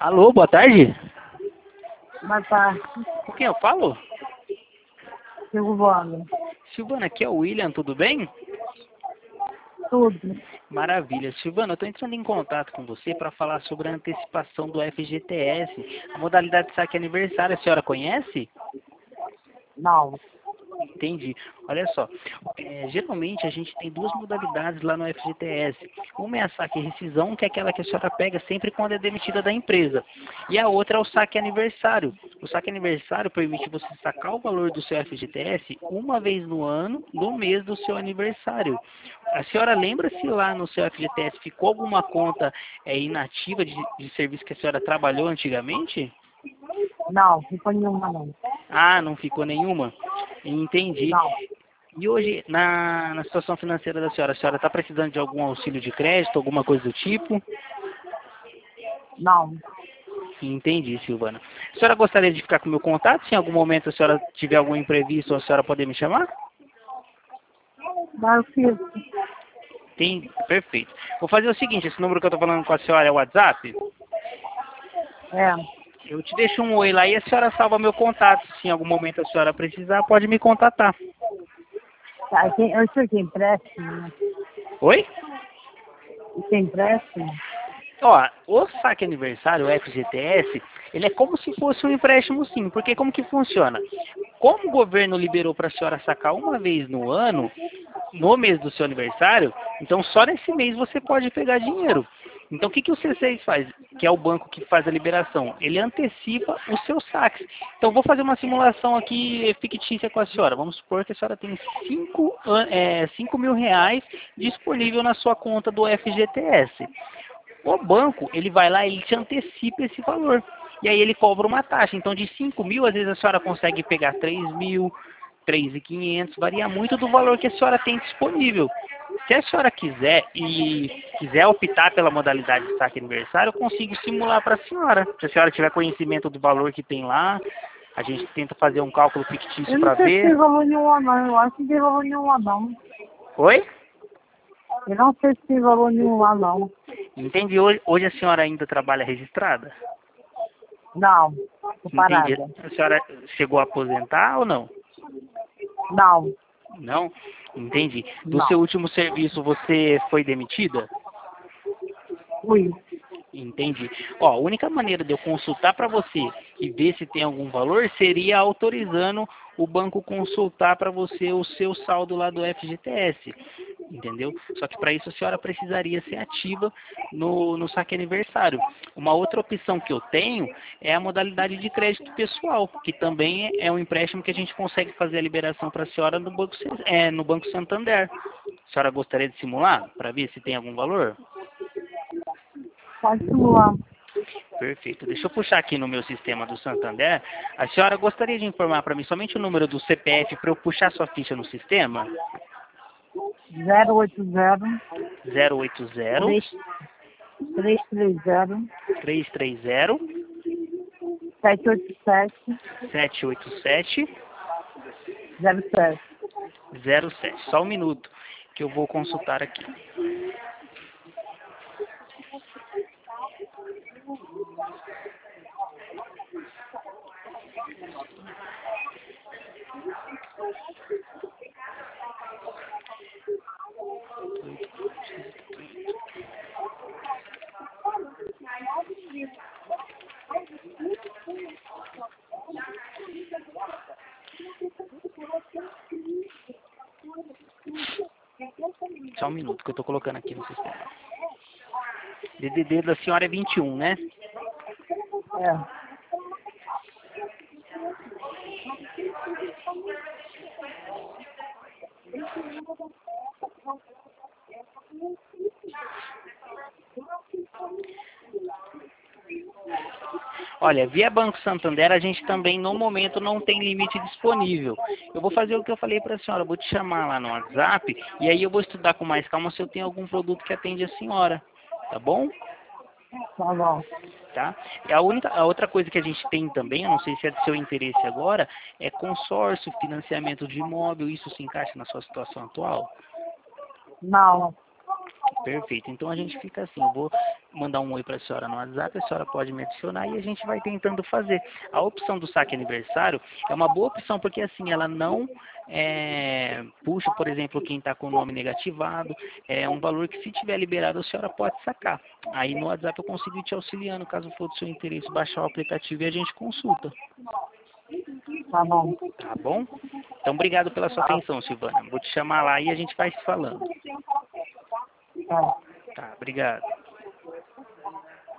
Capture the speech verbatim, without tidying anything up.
Alô, boa tarde. Boa tarde. Com quem eu falo? Silvana. Silvana, aqui é o William, tudo bem? Tudo. Maravilha. Silvana, eu estou entrando em contato com você para falar sobre a antecipação do F G T S, a modalidade de saque aniversário. A senhora conhece? Não. Entendi. Olha só, é, geralmente a gente tem duas modalidades lá no F G T S. Uma é a saque e rescisão, que é aquela que a senhora pega sempre quando é demitida da empresa. E a outra é o saque aniversário. O saque aniversário permite você sacar o valor do seu F G T S uma vez no ano, no mês do seu aniversário. A senhora lembra se lá no seu F G T S ficou alguma conta é, inativa de, de serviço que a senhora trabalhou antigamente? Não, não foi nenhuma não. Ah, não ficou nenhuma? Entendi. Não. E hoje, na, na situação financeira da senhora, a senhora está precisando de algum auxílio de crédito, alguma coisa do tipo? Não. Entendi, Silvana. A senhora gostaria de ficar com o meu contato? Se em algum momento a senhora tiver algum imprevisto, a senhora poder me chamar? Mas eu fiz. Tem, perfeito. Vou fazer o seguinte, esse número que eu estou falando com a senhora é o WhatsApp? É. Eu te deixo um oi lá e a senhora salva meu contato. Se em algum momento a senhora precisar, pode me contatar. Tá, tem- eu sei que é empréstimo, né? Oi? Isso é empréstimo? Ó, o saque aniversário, o F G T S, ele é como se fosse um empréstimo sim, porque como que funciona? Como o governo liberou para a senhora sacar uma vez no ano, no mês do seu aniversário, então só nesse mês você pode pegar dinheiro. Então o que, que o C seis faz, que é o banco que faz a liberação? Ele antecipa os seus saques. Então vou fazer uma simulação aqui fictícia com a senhora. Vamos supor que a senhora tem cinco é, cinco mil reais disponível na sua conta do F G T S. O banco, ele vai lá e ele te antecipa esse valor. E aí ele cobra uma taxa. Então, de cinco mil, às vezes a senhora consegue pegar três mil, três mil e quinhentos. Varia muito do valor que a senhora tem disponível. Se a senhora quiser e quiser optar pela modalidade de saque aniversário, eu consigo simular para a senhora. Se a senhora tiver conhecimento do valor que tem lá, a gente tenta fazer um cálculo fictício Eu para não sei se ver. tem valor nenhum não. Eu acho que não tem valor nenhum lá não. Oi? Eu não sei se tem valor nenhum lá não. Entendi. Hoje, hoje a senhora ainda trabalha registrada? Não. Tô Entendi. parada. A senhora chegou a aposentar ou não? Não. Não? Entendi. Do Não. seu último serviço você foi demitida? Fui. Entendi. Ó, a única maneira de eu consultar para você e ver se tem algum valor seria autorizando o banco consultar para você o seu saldo lá do F G T S. Entendeu? Só que para isso a senhora precisaria ser ativa no, no saque aniversário. Uma outra opção que eu tenho é a modalidade de crédito pessoal, que também é um empréstimo que a gente consegue fazer a liberação para a senhora no Banco, é, no Banco Santander. A senhora gostaria de simular para ver se tem algum valor? Pode simular. Perfeito. Deixa eu puxar aqui no meu sistema do Santander. A senhora gostaria de informar para mim somente o número do C P F para eu puxar sua ficha no sistema? zero oito zero, zero oito zero, três três três zero, três três zero, sete oito sete, sete oito sete, zero sete. zero sete. Só um minuto que eu vou consultar aqui. Só um minuto que eu estou colocando aqui no sistema. D D D da senhora é vinte e um, né? É. Olha, via Banco Santander a gente também no momento não tem limite disponível. Eu vou fazer o que eu falei para a senhora, eu vou te chamar lá no WhatsApp e aí eu vou estudar com mais calma se eu tenho algum produto que atende a senhora, tá bom? Tá bom. Tá? E a, única, a outra coisa que a gente tem também, eu não sei se é do seu interesse agora, é consórcio, financiamento de imóvel, isso se encaixa na sua situação atual? Não. Perfeito, então a gente fica assim, eu vou mandar um oi para a senhora no WhatsApp, a senhora pode me adicionar e a gente vai tentando fazer. A opção do saque aniversário é uma boa opção porque assim ela não é, puxa, por exemplo, quem está com o nome negativado. É um valor que se tiver liberado a senhora pode sacar. Aí no WhatsApp eu consigo ir te auxiliando, caso for do seu interesse, baixar o aplicativo e a gente consulta. Tá bom. Tá bom? Então obrigado pela sua atenção, Silvana. Vou te chamar lá e a gente vai se falando. Tá. Tá, obrigado.